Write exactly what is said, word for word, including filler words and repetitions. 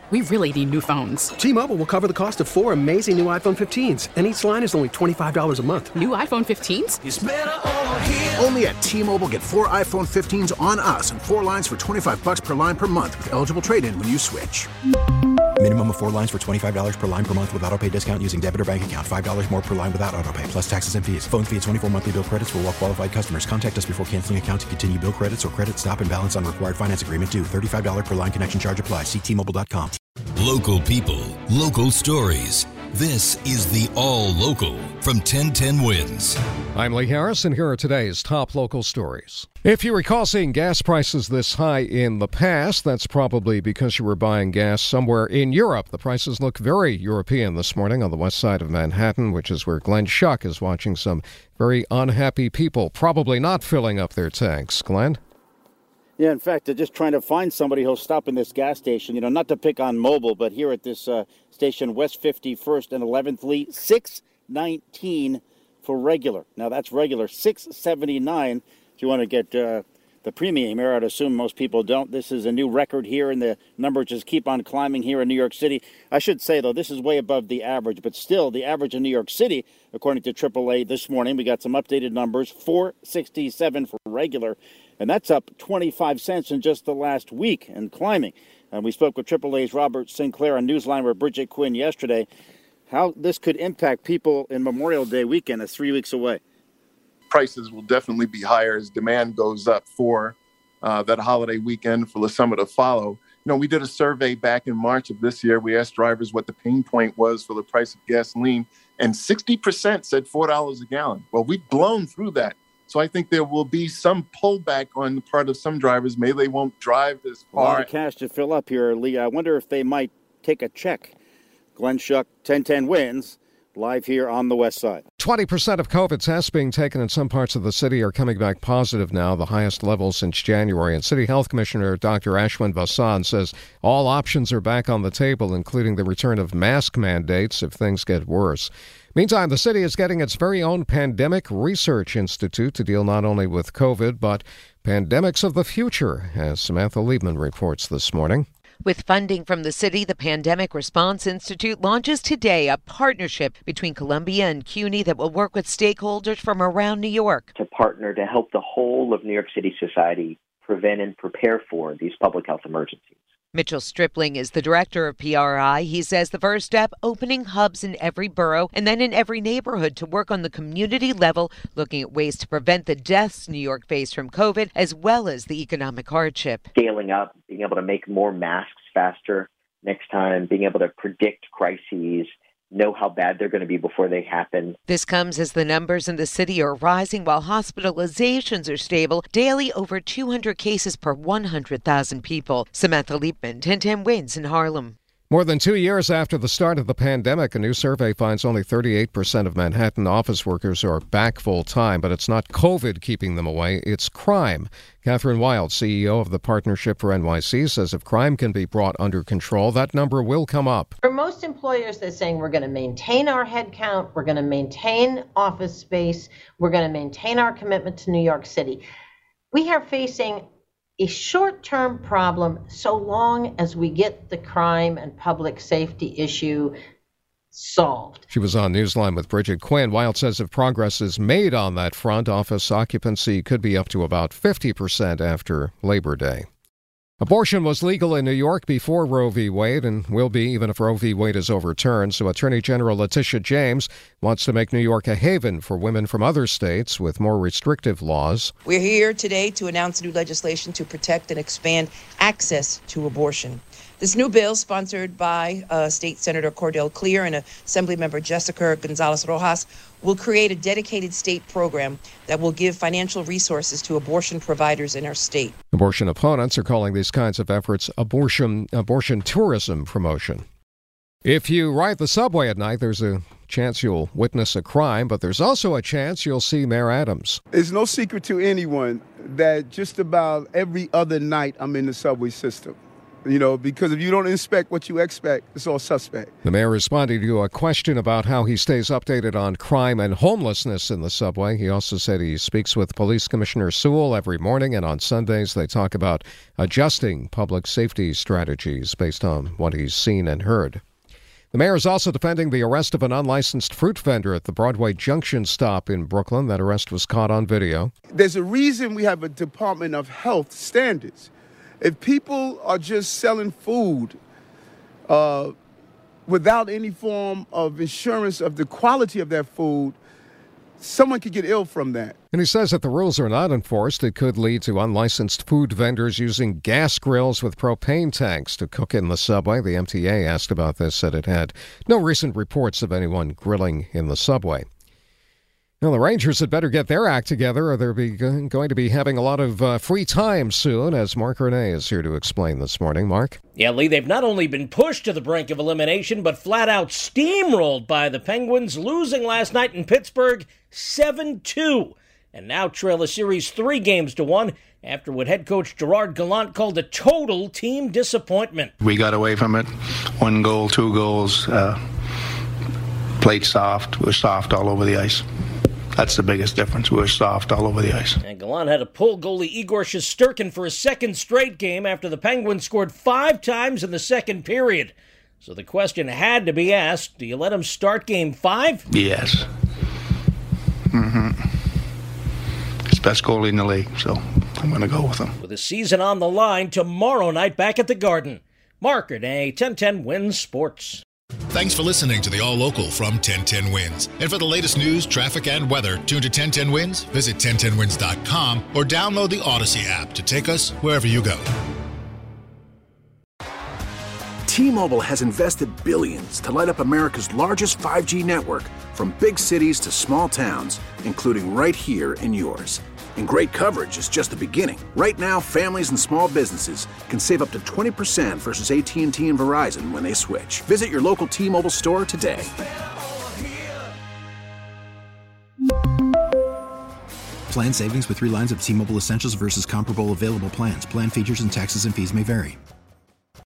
We really need new phones. T-Mobile will cover the cost of four amazing new iPhone fifteens, and each line is only twenty-five dollars a month. New iPhone fifteens? It's better over here. Only at T-Mobile, get four iPhone fifteens on us and four lines for twenty-five dollars per line per month with eligible trade-in when you switch. Minimum of four lines for twenty-five dollars per line per month with autopay discount using debit or bank account. five dollars more per line without autopay, plus taxes and fees. Phone fee at twenty-four monthly bill credits for well-qualified customers. Contact us before canceling account to continue bill credits or credit stop and balance on required finance agreement due. thirty-five dollars per line connection charge applies. See T Mobile dot com. Local people, local stories. This is the All Local from ten ten Wins. I'm Lee Harris, and here are today's top local stories. If you recall seeing gas prices this high in the past, that's probably because you were buying gas somewhere in Europe. The prices look very European this morning on the west side of Manhattan, which is where Glenn Schuck is watching some very unhappy people, probably not filling up their tanks. Glenn? Yeah, in fact, they're just trying to find somebody who'll stop in this gas station. You know, not to pick on Mobil, but here at this uh, station, West fifty-first and eleventh Lee, six nineteen for regular. Now, that's regular, six seventy-nine if you want to get uh, the premium here. I'd assume most people don't. This is a new record here, and the numbers just keep on climbing here in New York City. I should say, though, this is way above the average, but still, the average in New York City, according to triple A this morning, we got some updated numbers, four sixty-seven for regular. And that's up twenty-five cents in just the last week and climbing. And we spoke with triple A's Robert Sinclair on Newsline with Bridget Quinn yesterday. How this could impact people in Memorial Day weekend is three weeks away. Prices will definitely be higher as demand goes up for uh, that holiday weekend for the summer to follow. You know, we did a survey back in March of this year. We asked drivers what the pain point was for the price of gasoline, and sixty percent said four dollars a gallon. Well, we've blown through that. So I think there will be some pullback on the part of some drivers. Maybe they won't drive as far. A lot of cash to fill up here, Lee. I wonder if they might take a check. Glenn Schuck, ten ten Wins, live here on the west side. twenty percent of COVID tests being taken in some parts of the city are coming back positive now, the highest level since January. And City Health Commissioner Doctor Ashwin Vasan says all options are back on the table, including the return of mask mandates if things get worse. Meantime, the city is getting its very own Pandemic Research Institute to deal not only with COVID, but pandemics of the future, as Samantha Liebman reports this morning. With funding from the city, the Pandemic Response Institute launches today a partnership between Columbia and CUNY that will work with stakeholders from around New York to partner to help the whole of New York City society prevent and prepare for these public health emergencies. Mitchell Stripling is the director of P R I. He says the first step, opening hubs in every borough and then in every neighborhood to work on the community level, looking at ways to prevent the deaths New York faced from COVID, as well as the economic hardship. Scaling up, being able to make more masks faster next time, being able to predict crises, know how bad they're going to be before they happen. This comes as the numbers in the city are rising while hospitalizations are stable. Daily, over two hundred cases per one hundred thousand people. Samantha Liebman, ten ten Wins in Harlem. More than two years after the start of the pandemic, a new survey finds only thirty-eight percent of Manhattan office workers are back full-time, but it's not COVID keeping them away, it's crime. Catherine Wild, C E O of the Partnership for N Y C, says if crime can be brought under control, that number will come up. For most employers, they're saying we're going to maintain our headcount, we're going to maintain office space, we're going to maintain our commitment to New York City. We are facing a short-term problem so long as we get the crime and public safety issue solved. She was on Newsline with Bridget Quinn. Wild says if progress is made on that front, office occupancy could be up to about fifty percent after Labor Day. Abortion was legal in New York before Roe v. Wade and will be even if Roe v. Wade is overturned. So Attorney General Letitia James wants to make New York a haven for women from other states with more restrictive laws. We're here today to announce new legislation to protect and expand access to abortion. This new bill, sponsored by uh, State Senator Cordell Clear and Assemblymember Jessica Gonzalez Rojas, will create a dedicated state program that will give financial resources to abortion providers in our state. Abortion opponents are calling these kinds of efforts abortion abortion tourism promotion. If you ride the subway at night, there's a chance you'll witness a crime, but there's also a chance you'll see Mayor Adams. It's no secret to anyone that just about every other night I'm in the subway system. You know, because if you don't inspect what you expect, it's all suspect. The mayor responding to a question about how he stays updated on crime and homelessness in the subway. He also said he speaks with Police Commissioner Sewell every morning, and on Sundays they talk about adjusting public safety strategies based on what he's seen and heard. The mayor is also defending the arrest of an unlicensed fruit vendor at the Broadway Junction stop in Brooklyn. That arrest was caught on video. There's a reason we have a Department of Health standards. If people are just selling food uh, without any form of assurance of the quality of that food, someone could get ill from that. And he says if the rules are not enforced, it could lead to unlicensed food vendors using gas grills with propane tanks to cook in the subway. The M T A asked about this, said it had no recent reports of anyone grilling in the subway. Now, the Rangers had better get their act together, or they're be going to be having a lot of uh, free time soon, as Mark Renee is here to explain this morning. Mark? Yeah, Lee, they've not only been pushed to the brink of elimination, but flat-out steamrolled by the Penguins, losing last night in Pittsburgh seven two, and now trail a series three games to one after what head coach Gerard Gallant called a total team disappointment. We got away from it. One goal, two goals, uh, played soft. We're soft all over the ice. That's the biggest difference. We're soft all over the ice. And Gallant had to pull goalie Igor Shesterkin for a second straight game after the Penguins scored five times in the second period. So the question had to be asked, do you let him start game five? Yes. Mm-hmm. He's best goalie in the league, so I'm going to go with him. With the season on the line tomorrow night back at the Garden. Mark Renee, ten ten Wins Sports. Thanks for listening to the All Local from ten ten Wins. And for the latest news, traffic, and weather, tune to ten ten Wins, visit ten ten wins dot com, or download the Odyssey app to take us wherever you go. T-Mobile has invested billions to light up America's largest five G network, from big cities to small towns, including right here in yours. And great coverage is just the beginning. Right now, families and small businesses can save up to twenty percent versus A T and T and Verizon when they switch. Visit your local T-Mobile store today. Plan savings with three lines of T-Mobile Essentials versus comparable available plans. Plan features and taxes and fees may vary.